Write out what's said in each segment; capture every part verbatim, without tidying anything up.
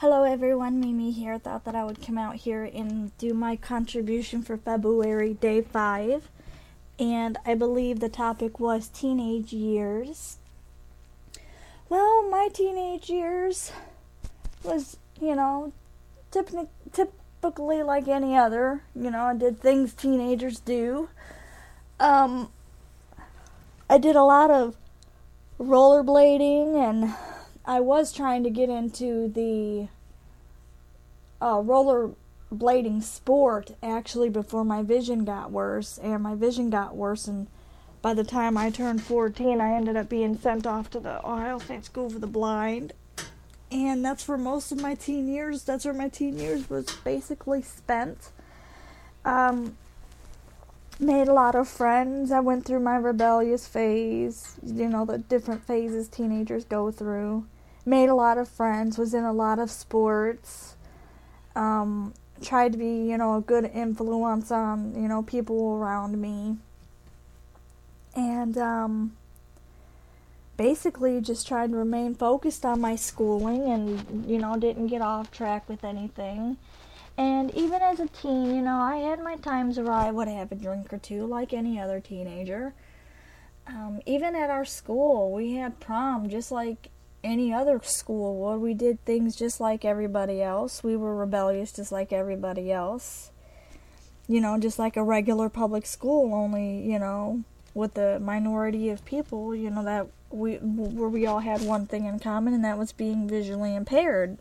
Hello everyone, Mimi here. Thought that I would come out here and do my contribution for February day five. And I believe the topic was teenage years. Well, my teenage years was, you know, typ- typically like any other. You know, I did things teenagers do. Um, I did a lot of rollerblading, and I was trying to get into the uh, rollerblading sport actually before my vision got worse, and my vision got worse, and by the time I turned fourteen, I ended up being sent off to the Ohio State School for the Blind, and that's for most of my teen years. That's where my teen years was basically spent. Um, made a lot of friends. I went through my rebellious phase, you know, the different phases teenagers go through. Made a lot of friends, was in a lot of sports, um, tried to be, you know, a good influence on, you know, people around me. And, um, basically just tried to remain focused on my schooling and, you know, didn't get off track with anything. And even as a teen, you know, I had my times where I would have a drink or two like any other teenager. Um, even at our school, we had prom just like any other school would. We did things just like everybody else. We were rebellious just like everybody else. You know, just like a regular public school, only, you know, with the minority of people, you know, that we, where we all had one thing in common, and that was being visually impaired.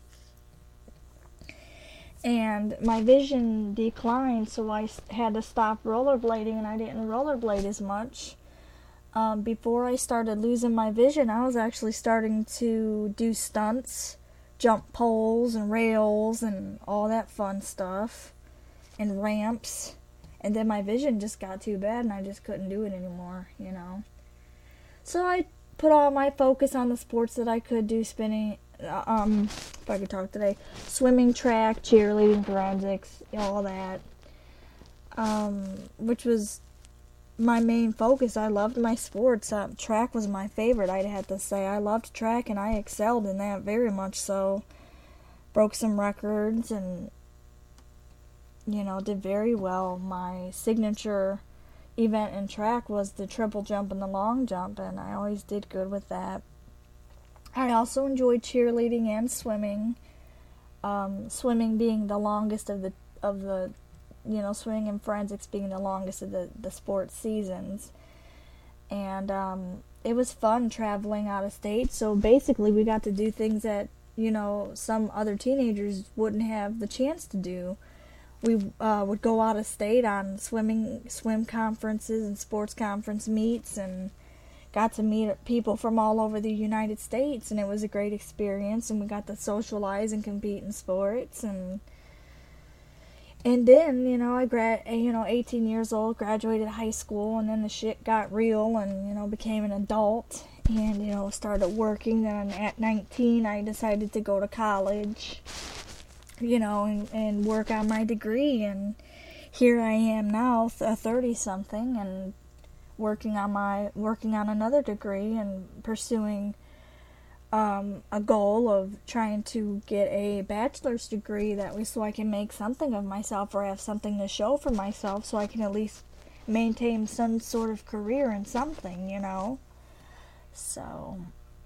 And my vision declined, so I had to stop rollerblading, and I didn't rollerblade as much. Um, before I started losing my vision, I was actually starting to do stunts, jump poles and rails and all that fun stuff, and ramps. And then my vision just got too bad, and I just couldn't do it anymore, you know. So I put all my focus on the sports that I could do, spinning, um, if I could talk today, swimming, track, cheerleading, forensics, all that, um, which was my main focus. I loved my sports. Uh, track was my favorite, I'd have to say. I loved track, and I excelled in that very much so. Broke some records and, you know, did very well. My signature event in track was the triple jump and the long jump, and I always did good with that. I also enjoyed cheerleading and swimming. Um, swimming being the longest of the of the you know, swimming and forensics being the longest of the, the sports seasons. And um, it was fun traveling out of state, so basically we got to do things that, you know, some other teenagers wouldn't have the chance to do. We uh, would go out of state on swimming, swim conferences and sports conference meets, and got to meet people from all over the United States, and it was a great experience, and we got to socialize and compete in sports, and And then, you know, I grad, you know, eighteen years old, graduated high school, and then the shit got real, and, you know, became an adult, and, you know, started working. Then at nineteen, I decided to go to college, you know, and, and work on my degree, and here I am now, a thirty-something, and working on my, working on another degree, and pursuing Um, a goal of trying to get a bachelor's degree, that way so I can make something of myself, or have something to show for myself, so I can at least maintain some sort of career in something, you know. So,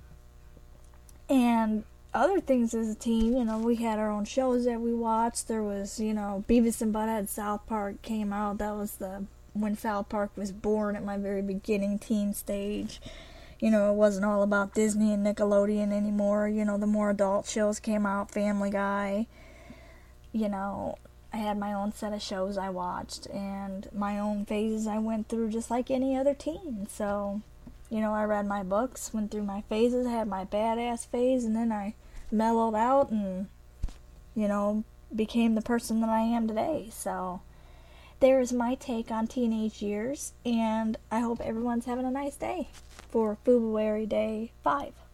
and other things as a teen, you know, we had our own shows that we watched. There was, you know, Beavis and Butthead. South Park came out. That was the when South Park was born, at my very beginning teen stage. You know, it wasn't all about Disney and Nickelodeon anymore. You know, the more adult shows came out, Family Guy. You know, I had my own set of shows I watched, and my own phases I went through just like any other teen. So, you know, I read my books, went through my phases, had my badass phase, and then I mellowed out and, you know, became the person that I am today. So, there's my take on teenage years, and I hope everyone's having a nice day for February Day five.